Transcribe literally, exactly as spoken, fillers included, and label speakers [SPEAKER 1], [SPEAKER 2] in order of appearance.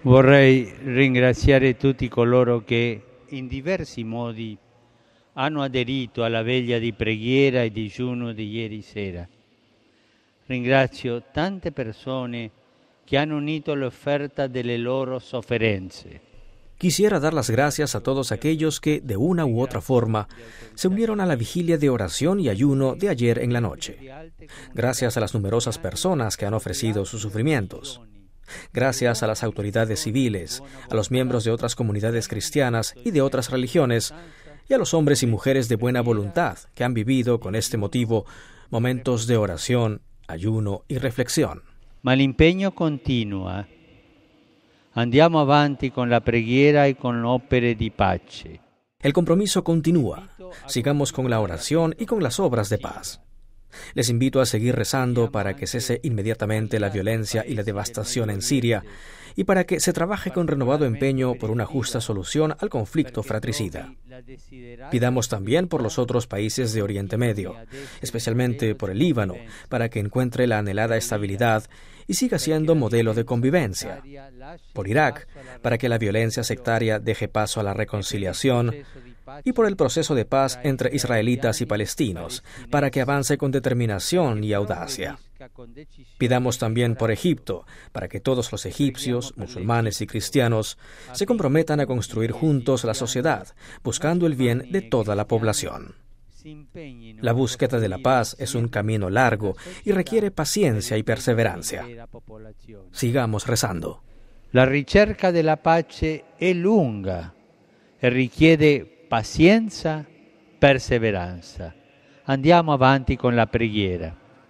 [SPEAKER 1] Vorrei ringraziare tutti coloro che in diversi modi hanno aderito alla veglia di preghiera e digiuno di ieri sera. Ringrazio tante persone que han unido la oferta delle loro sofferenze.
[SPEAKER 2] Quisiera dar las gracias a todos aquellos que, de una u otra forma, se unieron a la vigilia de oración y ayuno de ayer en la noche. Gracias a las numerosas personas que han ofrecido sus sufrimientos. Gracias a las autoridades civiles, a los miembros de otras comunidades cristianas y de otras religiones, y a los hombres y mujeres de buena voluntad que han vivido con este motivo momentos de oración, ayuno y reflexión.
[SPEAKER 1] Ma l'impegno continua. Andiamo avanti con la preghiera y con opere di pace.
[SPEAKER 2] El compromiso continúa. Sigamos con la oración y con las obras de paz. Les invito a seguir rezando para que cese inmediatamente la violencia y la devastación en Siria y para que se trabaje con renovado empeño por una justa solución al conflicto fratricida. Pidamos también por los otros países de Oriente Medio, especialmente por el Líbano, para que encuentre la anhelada estabilidad y siga siendo modelo de convivencia. Por Irak, para que la violencia sectaria deje paso a la reconciliación, y por el proceso de paz entre israelitas y palestinos, para que avance con determinación y audacia. Pidamos también por Egipto, para que todos los egipcios, musulmanes y cristianos se comprometan a construir juntos la sociedad, buscando el bien de toda la población. La búsqueda de la paz es un camino largo y requiere paciencia y perseverancia. Sigamos rezando.
[SPEAKER 1] La ricerca della pace è lunga e richiede pazienza, perseveranza. Andiamo avanti con la preghiera.